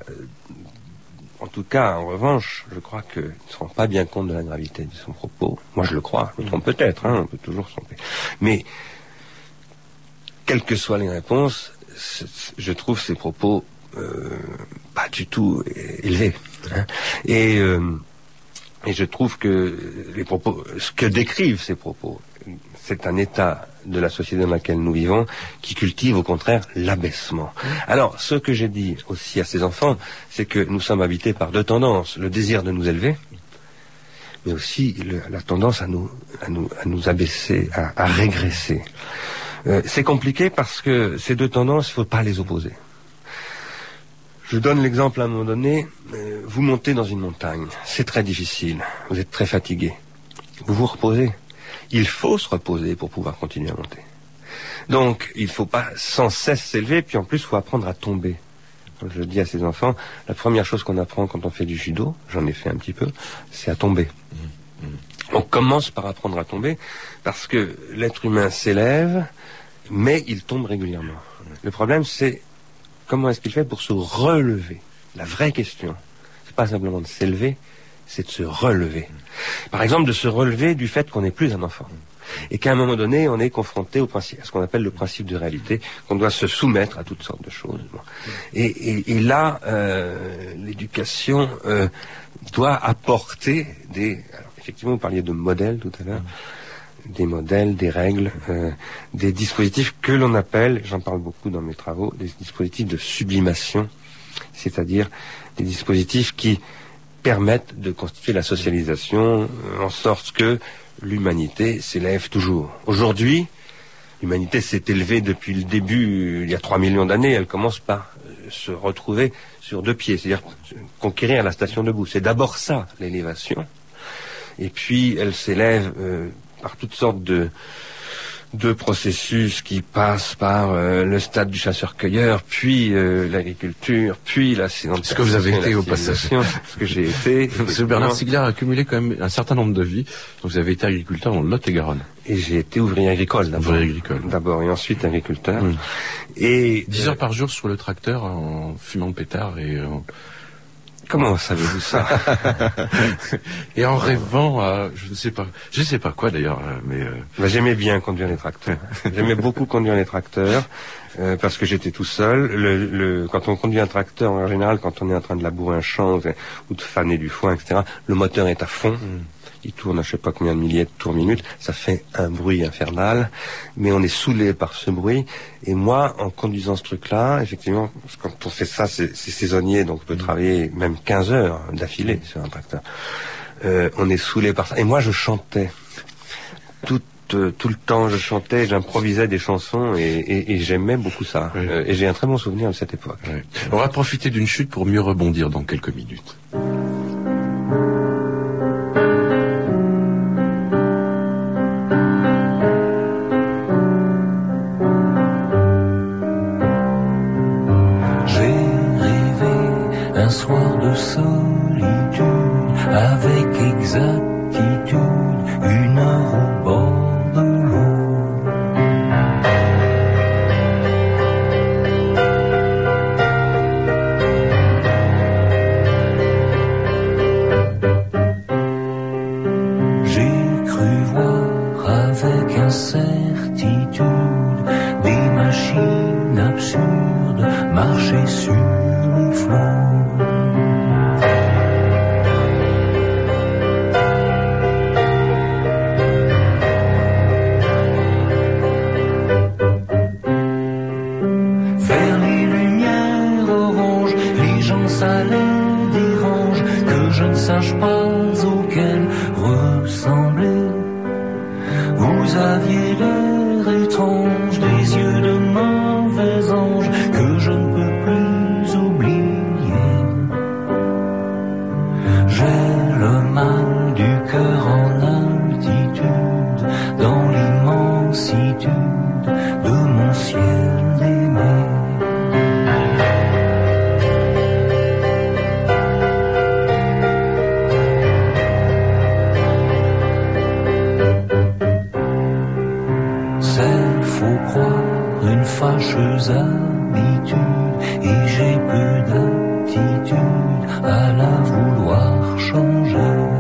en revanche, je crois qu'il ne se rend pas bien compte de la gravité de son propos. Moi, je le crois. Je me trompe peut-être, on peut toujours se tromper. Mais, quelles que soient les réponses, je trouve ces propos pas du tout élevé. Et je trouve que les propos, ce que décrivent ces propos, c'est un état de la société dans laquelle nous vivons qui cultive au contraire l'abaissement. Alors, ce que j'ai dit aussi à ces enfants, c'est que nous sommes habités par deux tendances, le désir de nous élever, mais aussi la tendance à nous abaisser, à régresser. C'est compliqué parce que ces deux tendances, il ne faut pas les opposer. Je donne l'exemple à un moment donné, vous montez dans une montagne, c'est très difficile, vous êtes très fatigué, vous vous reposez. Il faut se reposer pour pouvoir continuer à monter. Donc, il ne faut pas sans cesse s'élever, puis en plus, il faut apprendre à tomber. Donc, je dis à ces enfants, la première chose qu'on apprend quand on fait du judo, j'en ai fait un petit peu, c'est à tomber. On commence par apprendre à tomber, parce que l'être humain s'élève, mais il tombe régulièrement. Le problème, c'est comment est-ce qu'il fait pour se relever? La vraie question, c'est pas simplement de s'élever, c'est de se relever. Par exemple, de se relever du fait qu'on n'est plus un enfant. Et qu'à un moment donné, on est confronté au principe, à ce qu'on appelle le principe de réalité, qu'on doit se soumettre à toutes sortes de choses. Et là, l'éducation doit apporter alors, effectivement, vous parliez de modèles tout à l'heure, des modèles, des règles, des dispositifs que l'on appelle, j'en parle beaucoup dans mes travaux, des dispositifs de sublimation, c'est-à-dire des dispositifs qui permettent de constituer la socialisation en sorte que l'humanité s'élève toujours. Aujourd'hui, l'humanité s'est élevée depuis le début, il y a 3 millions d'années, elle commence par se retrouver sur deux pieds, c'est-à-dire conquérir la station debout. C'est d'abord ça, l'élévation, et puis elle s'élève par toutes sortes de processus qui passent par le stade du chasseur-cueilleur, puis l'agriculture, puis la sédentisation. Ce que vous avez été au passage. Ce que j'ai été. Monsieur Bernard Stiegler a accumulé quand même un certain nombre de vies. Donc vous avez été agriculteur dans le Lot-et-Garonne. Et j'ai été ouvrier agricole d'abord. Ouvrier agricole. D'abord et ensuite agriculteur. Oui. Et 10 heures par jour sur le tracteur en fumant le pétard et Comment savez-vous ça? Et en rêvant à, je sais pas quoi d'ailleurs, mais j'aimais bien conduire les tracteurs. J'aimais beaucoup conduire les tracteurs parce que j'étais tout seul. Quand on conduit un tracteur, en général, quand on est en train de labourer un champ ou de faner du foin, etc., le moteur est à fond. Il tourne à je sais pas combien de milliers de tours minutes, ça fait un bruit infernal, mais on est saoulé par ce bruit. Et moi, en conduisant ce truc-là, effectivement, quand on fait ça, c'est saisonnier, donc on peut travailler même 15 heures d'affilée sur un tracteur. On est saoulé par ça. Et moi, je chantais. Tout le temps, je chantais, j'improvisais des chansons et j'aimais beaucoup ça. Oui. Et j'ai un très bon souvenir de cette époque. Oui. On va profiter d'une chute pour mieux rebondir dans quelques minutes. Un soir de solitude, avec exactitude, 1 heure au bord de l'eau. J'ai cru voir avec incertitude des machines absurdes marcher sur les flots. Sache pas auquel ressembler. Vous aviez l'air étrange, des yeux de mauvais ange que je ne peux plus oublier. J'ai le mal du cœur en altitude, dans l'immensitude de mon ciel aimé. C'est, faut croire, une fâcheuse habitude, et j'ai peu d'attitude à la vouloir changer.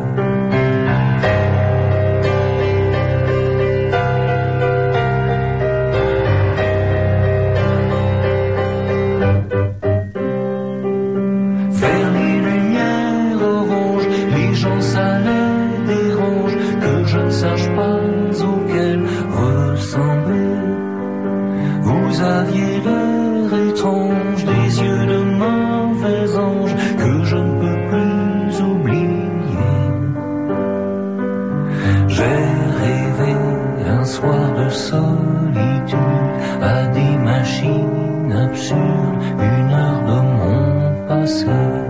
Vers les lumières oranges, les gens ça les dérange que je ne sache pas auquel ressembler. Vous aviez l'air étrange, des yeux de mauvais ange que je ne peux plus oublier. J'ai rêvé un soir de solitude à des machines absurdes, une heure de mon passé.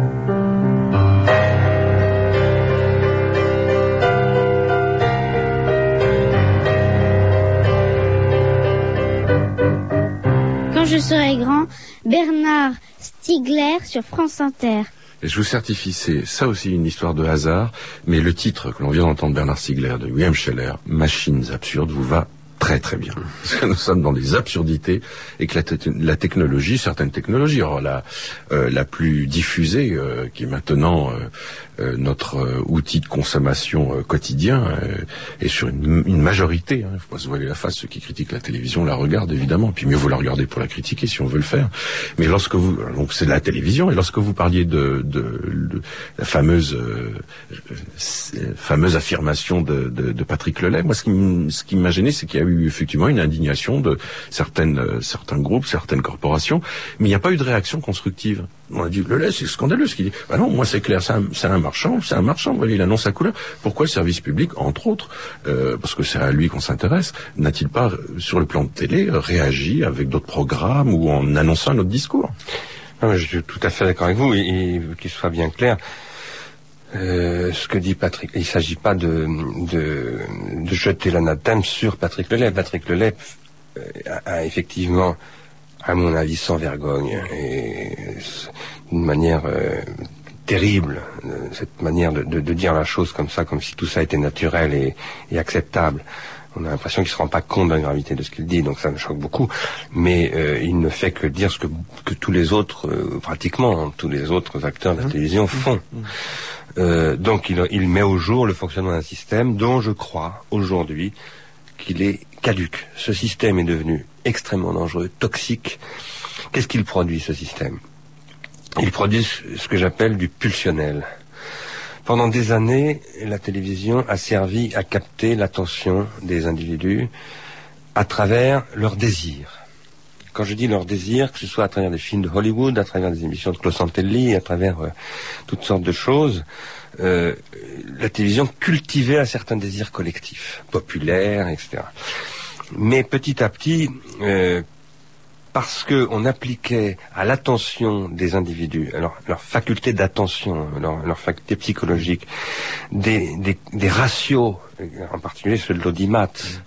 Quand je serai grand, Bernard Stiegler sur France Inter. Et je vous certifie, c'est ça aussi une histoire de hasard, mais le titre que l'on vient d'entendre, Bernard Stiegler de William Scheller, Machines absurdes, vous va très très bien. Parce que nous sommes dans des absurdités et que la technologie, certaines technologies, alors la plus diffusée, qui est maintenant notre outil de consommation quotidien, est sur une majorité. Il faut pas se voiler la face, ceux qui critiquent la télévision la regardent évidemment, puis mieux vaut la regarder pour la critiquer si on veut le faire. Mais lorsque vous, donc c'est de la télévision, et lorsque vous parliez de la fameuse affirmation de Patrick Lelay, moi ce qui m'a gêné, c'est qu'il y a eu effectivement une indignation de certains groupes, certaines corporations, mais il n'y a pas eu de réaction constructive. On a dit, Lelay, c'est scandaleux ce qu'il dit. Bah non, moi c'est clair, c'est un marchand, vous voyez, il annonce sa couleur. Pourquoi le service public, entre autres, parce que c'est à lui qu'on s'intéresse, n'a-t-il pas, sur le plan de télé, réagi avec d'autres programmes ou en annonçant notre discours? Non, je suis tout à fait d'accord avec vous, et qu'il soit bien clair, ce que dit Patrick, il ne s'agit pas de jeter l'anathème sur Patrick Lelay. Patrick Lelay a effectivement, à mon avis, sans vergogne, et d'une manière terrible, cette manière de dire la chose comme ça, comme si tout ça était naturel et acceptable. On a l'impression qu'il se rend pas compte de la gravité de ce qu'il dit, donc ça me choque beaucoup. Mais il ne fait que dire ce que tous les autres, pratiquement tous les autres acteurs de la télévision font. Donc il met au jour le fonctionnement d'un système dont je crois aujourd'hui qu'il est caduc. Ce système est devenu extrêmement dangereux, toxique. Qu'est-ce qu'il produit, ce système? Il produit ce que j'appelle du pulsionnel. Pendant des années, la télévision a servi à capter l'attention des individus à travers leurs désirs. Quand je dis leurs désirs, que ce soit à travers des films de Hollywood, à travers des émissions de Klaus Antelli, à travers toutes sortes de choses, la télévision cultivait un certain désir collectif, populaire, etc. Mais petit à petit, parce qu'on appliquait à l'attention des individus, alors leur faculté d'attention, leur faculté psychologique, des ratios, en particulier ceux de l'audimat,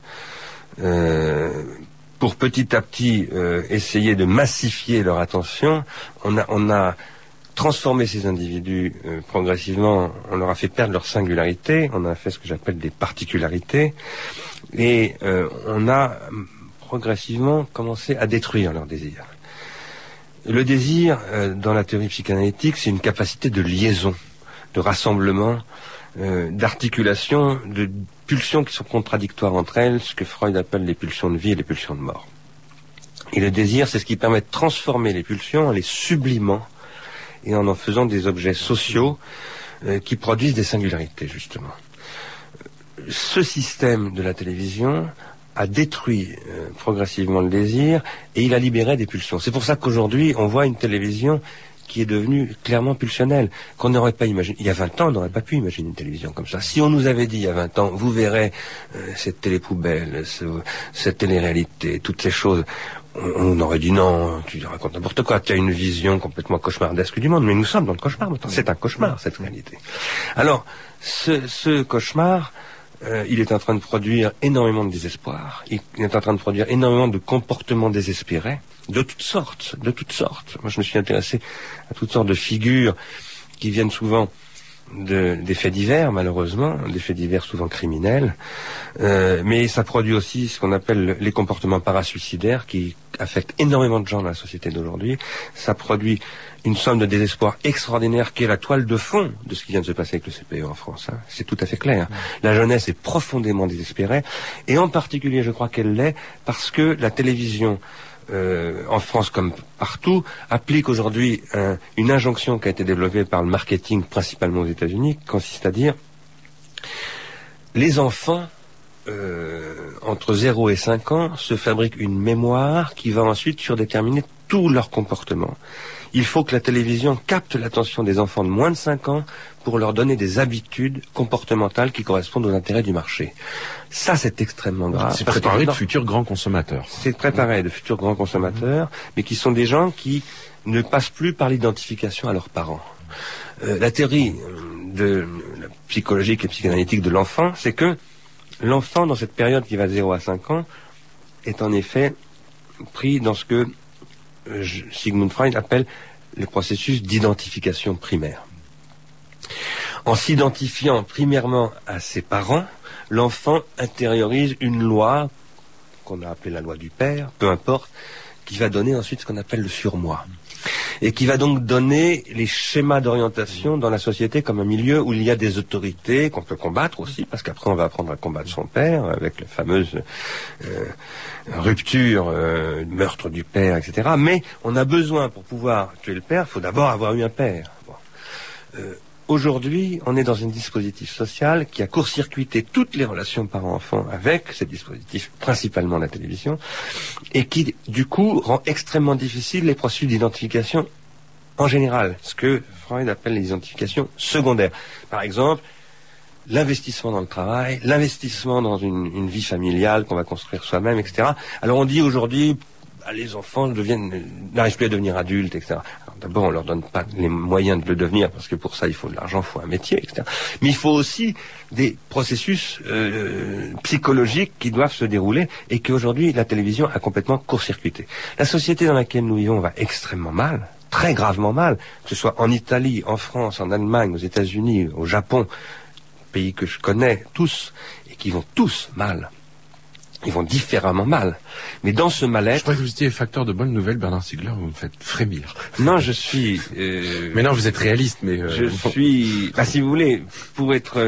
pour petit à petit essayer de massifier leur attention, on a transformé ces individus progressivement, on leur a fait perdre leur singularité, on a fait ce que j'appelle des particularités, et on a progressivement commencé à détruire leur désir. Le désir, dans la théorie psychanalytique, c'est une capacité de liaison, de rassemblement, d'articulation, de pulsions qui sont contradictoires entre elles, ce que Freud appelle les pulsions de vie et les pulsions de mort. Et le désir, c'est ce qui permet de transformer les pulsions en les sublimant et en faisant des objets sociaux qui produisent des singularités, justement. Ce système de la télévision a détruit progressivement le désir et il a libéré des pulsions. C'est pour ça qu'aujourd'hui, on voit une télévision qui est devenu clairement pulsionnel, qu'on n'aurait pas imaginé. Il y a 20 ans, on n'aurait pas pu imaginer une télévision comme ça. Si on nous avait dit il y a 20 ans, vous verrez cette télépoubelle, cette télé-réalité, toutes ces choses, on aurait dit non, tu racontes n'importe quoi, tu as une vision complètement cauchemardesque du monde, mais nous sommes dans le cauchemar maintenant. C'est un cauchemar, cette réalité. Alors, ce cauchemar, il est en train de produire énormément de désespoir, il est en train de produire énormément de comportements désespérés, de toutes sortes. Moi, je me suis intéressé à toutes sortes de figures qui viennent souvent des faits divers, malheureusement, des faits divers souvent criminels, mais ça produit aussi ce qu'on appelle les comportements parasuicidaires qui affectent énormément de gens dans la société d'aujourd'hui. Ça produit une somme de désespoir extraordinaire qui est la toile de fond de ce qui vient de se passer avec le CPE en France. Hein. C'est tout à fait clair. La jeunesse est profondément désespérée, et en particulier, je crois qu'elle l'est, parce que la télévision, en France comme partout, applique aujourd'hui une injonction qui a été développée par le marketing, principalement aux États-Unis, qui consiste à dire les enfants entre 0 et 5 ans se fabriquent une mémoire qui va ensuite surdéterminer tout leur comportement. Il faut que la télévision capte l'attention des enfants de moins de 5 ans pour leur donner des habitudes comportementales qui correspondent aux intérêts du marché. Ça, c'est extrêmement grave. C'est préparer de futurs grands consommateurs. C'est préparer de futurs grands consommateurs, mais qui sont des gens qui ne passent plus par l'identification à leurs parents. La théorie de la psychologique et psychanalytique de l'enfant, c'est que l'enfant, dans cette période qui va de 0 à 5 ans, est en effet pris dans ce que Sigmund Freud appelle le processus d'identification primaire. En s'identifiant primairement à ses parents, l'enfant intériorise une loi, qu'on a appelée la loi du père, peu importe, qui va donner ensuite ce qu'on appelle le surmoi. Et qui va donc donner les schémas d'orientation dans la société comme un milieu où il y a des autorités qu'on peut combattre aussi, parce qu'après on va apprendre à combattre son père, avec la fameuse rupture, meurtre du père, etc. Mais on a besoin, pour pouvoir tuer le père, il faut d'abord avoir eu un père. Bon. Aujourd'hui, on est dans un dispositif social qui a court-circuité toutes les relations parents-enfants avec ces dispositifs, principalement la télévision, et qui, du coup, rend extrêmement difficile les processus d'identification en général, ce que Freud appelle les identifications secondaires. Par exemple, l'investissement dans le travail, l'investissement dans une vie familiale qu'on va construire soi-même, etc. Alors on dit aujourd'hui, les enfants n'arrivent plus à devenir adultes, etc. Alors d'abord, on leur donne pas les moyens de le devenir, parce que pour ça, il faut de l'argent, il faut un métier, etc. Mais il faut aussi des processus psychologiques qui doivent se dérouler, et qu'aujourd'hui, la télévision a complètement court-circuité. La société dans laquelle nous vivons va extrêmement mal, très gravement mal, que ce soit en Italie, en France, en Allemagne, aux États-Unis, au Japon, pays que je connais tous, et qui vont tous mal. Ils vont différemment mal. Mais dans ce mal-être... Je crois que vous étiez facteur de bonnes nouvelles, Bernard Stiegler, vous me faites frémir. Non, je suis... Mais non, vous êtes réaliste, mais... Je suis... si vous voulez, pour être...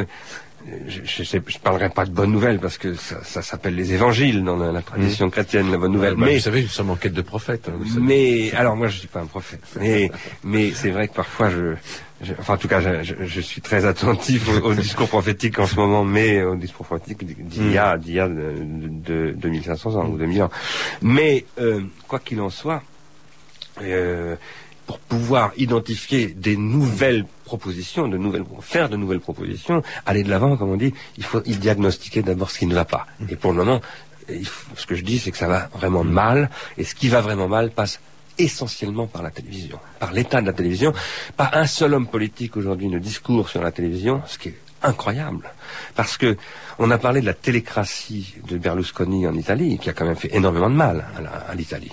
Je parlerai pas de bonnes nouvelles, parce que ça s'appelle les évangiles dans la tradition chrétienne, la bonne nouvelle. Mais vous savez, nous sommes en quête de prophètes. Hein, mais, alors moi je suis pas un prophète. Mais c'est vrai que parfois enfin en tout cas je suis très attentif au discours prophétique en ce moment, mais au discours prophétique d'il y a de 2500 ans ou 2000 ans. Mais, quoi qu'il en soit, pour pouvoir identifier des nouvelles propositions, faire de nouvelles propositions, aller de l'avant, comme on dit, il faut diagnostiquer d'abord ce qui ne va pas. Et pour le moment, ce que je dis, c'est que ça va vraiment mal, et ce qui va vraiment mal passe essentiellement par la télévision, par l'état de la télévision. Pas un seul homme politique aujourd'hui ne discourt sur la télévision, ce qui est incroyable, parce que on a parlé de la télécratie de Berlusconi en Italie, qui a quand même fait énormément de mal à l'Italie.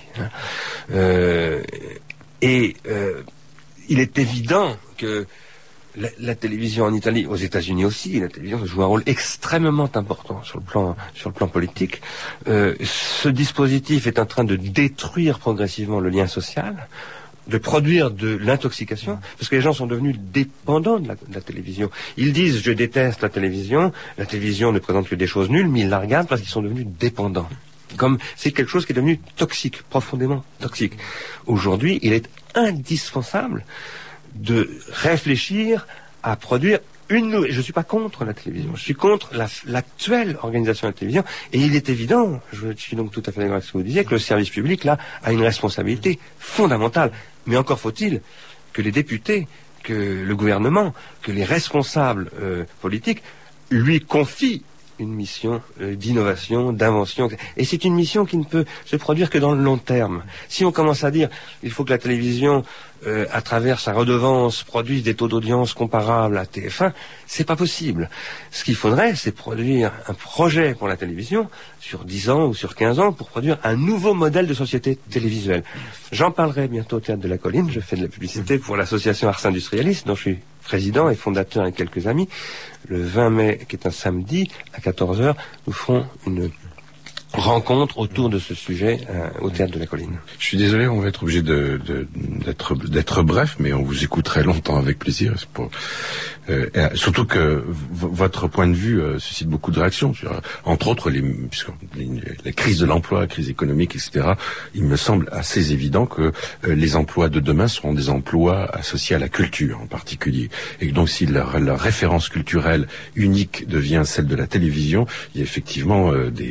Il est évident que la télévision en Italie, aux États-Unis aussi, la télévision joue un rôle extrêmement important sur le plan politique. Ce dispositif est en train de détruire progressivement le lien social, de produire de l'intoxication, parce que les gens sont devenus dépendants de la télévision. Ils disent « je déteste la télévision ne présente que des choses nulles », mais ils la regardent parce qu'ils sont devenus dépendants. Comme c'est quelque chose qui est devenu toxique, profondément toxique. Aujourd'hui, il est indispensable de réfléchir à produire je suis pas contre la télévision, je suis contre l'actuelle organisation de la télévision, et il est évident, je suis donc tout à fait d'accord avec ce que vous disiez, que le service public, là, a une responsabilité fondamentale. Mais encore faut-il que les députés, que le gouvernement, que les responsables politiques lui confient une mission d'innovation, d'invention. Et c'est une mission qui ne peut se produire que dans le long terme. Si on commence à dire il faut que la télévision, à travers sa redevance, produise des taux d'audience comparables à TF1, c'est pas possible. Ce qu'il faudrait, c'est produire un projet pour la télévision sur 10 ans ou sur 15 ans pour produire un nouveau modèle de société télévisuelle. J'en parlerai bientôt au Théâtre de la Colline. Je fais de la publicité pour l'association Ars Industrialis, dont je suis président et fondateur avec quelques amis. Le 20 mai, qui est un samedi, à 14h, nous ferons une rencontre autour de ce sujet au Théâtre de la Colline. Je suis désolé, on va être obligé d'être bref, mais on vous écouterait longtemps avec plaisir. C'est pour, surtout que votre point de vue suscite beaucoup de réactions. Entre autres, la crise de l'emploi, la crise économique, etc. Il me semble assez évident que les emplois de demain seront des emplois associés à la culture en particulier. Et donc, si leur référence culturelle unique devient celle de la télévision, il y a effectivement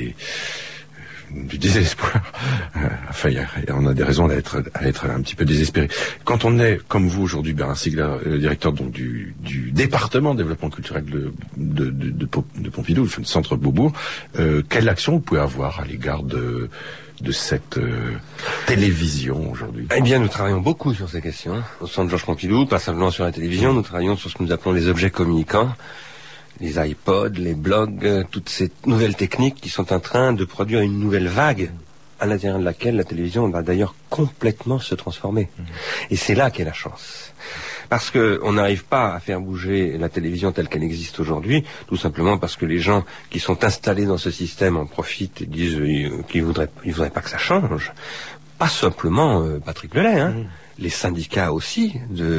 du désespoir. Enfin, on a des raisons à être un petit peu désespéré. Quand on est, comme vous aujourd'hui, Bernard Stiegler, directeur donc du département développement culturel de Pompidou, le centre Beaubourg, quelle action vous pouvez avoir à l'égard de cette télévision aujourd'hui? Eh bien, nous travaillons beaucoup sur ces questions. Au centre Georges Pompidou, pas simplement sur la télévision, nous travaillons sur ce que nous appelons les objets communicants. Les iPods, les blogs, toutes ces nouvelles techniques qui sont en train de produire une nouvelle vague à l'intérieur de laquelle la télévision va d'ailleurs complètement se transformer. Et c'est là qu'est la chance. Parce que on n'arrive pas à faire bouger la télévision telle qu'elle existe aujourd'hui, tout simplement parce que les gens qui sont installés dans ce système en profitent et disent qu'ils voudraient pas que ça change. Pas simplement Patrick Lelay, hein. Les syndicats aussi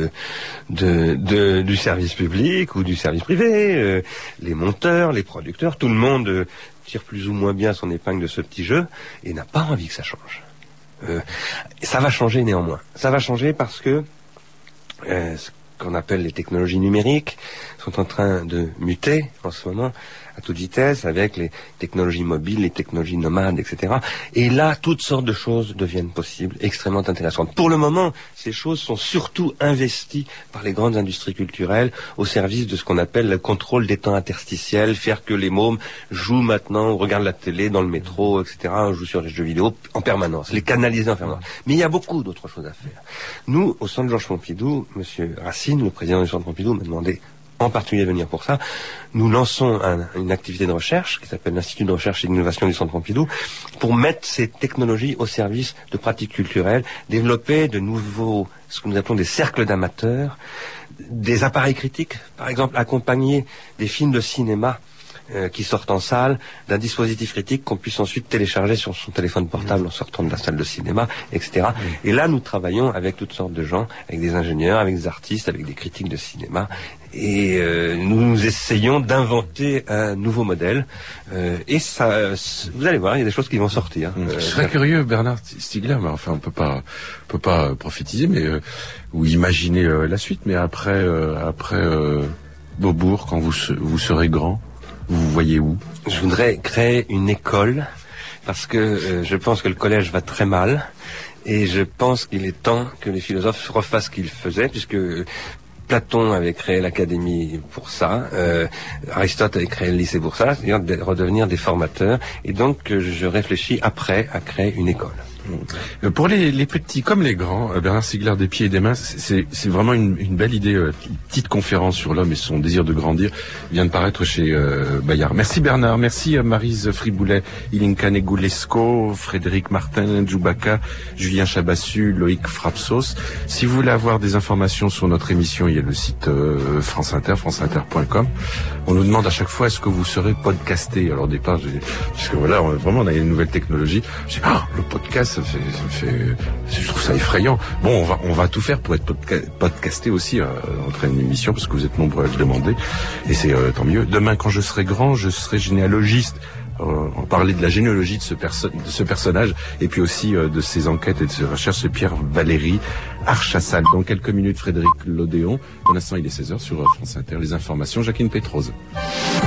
du service public ou du service privé, les monteurs, les producteurs, tout le monde tire plus ou moins bien son épingle de ce petit jeu et n'a pas envie que ça change. Ça va changer néanmoins. Ça va changer parce que ce qu'on appelle les technologies numériques sont en train de muter en ce moment à toute vitesse avec les technologies mobiles, les technologies nomades, etc. Et là, toutes sortes de choses deviennent possibles, extrêmement intéressantes. Pour le moment, ces choses sont surtout investies par les grandes industries culturelles au service de ce qu'on appelle le contrôle des temps interstitiels, faire que les mômes jouent maintenant, ou regardent la télé dans le métro, etc., jouent sur les jeux vidéo en permanence, les canaliser en permanence. Mais il y a beaucoup d'autres choses à faire. Nous, au centre Georges Pompidou, Monsieur Racine, le président du centre Pompidou, m'a demandé en particulier de venir pour ça. Nous lançons une activité de recherche qui s'appelle l'Institut de recherche et d'innovation du Centre Pompidou pour mettre ces technologies au service de pratiques culturelles, développer de nouveaux, ce que nous appelons des cercles d'amateurs, des appareils critiques, par exemple accompagner des films de cinéma qui sortent en salle, d'un dispositif critique qu'on puisse ensuite télécharger sur son téléphone portable en sortant de la salle de cinéma, etc. Et là, nous travaillons avec toutes sortes de gens, avec des ingénieurs, avec des artistes, avec des critiques de cinéma, et nous essayons d'inventer un nouveau modèle. Et ça, vous allez voir, il y a des choses qui vont sortir. Je serais curieux, Bernard Stiegler, mais enfin, on peut pas prophétiser, mais ou imaginer la suite. Mais après Beaubourg, quand vous serez grand, vous voyez où? Je voudrais créer une école parce que je pense que le collège va très mal et je pense qu'il est temps que les philosophes refassent ce qu'ils faisaient, puisque Platon avait créé l'académie pour ça, Aristote avait créé le lycée pour ça, c'est-à-dire de redevenir des formateurs, et donc je réfléchis après à créer une école. Pour les petits comme les grands, Bernard Stiegler, des pieds et des mains, c'est vraiment une belle idée. Une petite conférence sur l'homme et son désir de grandir vient de paraître chez Bayard. Merci Bernard, merci Maryse Friboulet, Ilinka Negulesco, Frédéric Martin, Djoubaka, Julien Chabassu, Loïc Frapsos. Si vous voulez avoir des informations sur notre émission, il y a le site France Inter, franceinter.com. On nous demande à chaque fois, est-ce que vous serez podcasté? Alors au départ, parce que voilà, vraiment on a une nouvelle technologie. Je dis, le podcast, je trouve ça effrayant. Bon, on va tout faire pour être podcasté aussi entre une émission, parce que vous êtes nombreux à le demander, et c'est tant mieux. Demain, quand je serai grand, je serai généalogiste. On parlait de la généalogie de ce personnage, et puis aussi de ses enquêtes et de ses recherches. C'est Pierre-Valéry Archassal. Dans quelques minutes, Frédéric Lodéon. Pour l'instant, il est 16h sur France Inter. Les informations, Jacqueline Pétrose.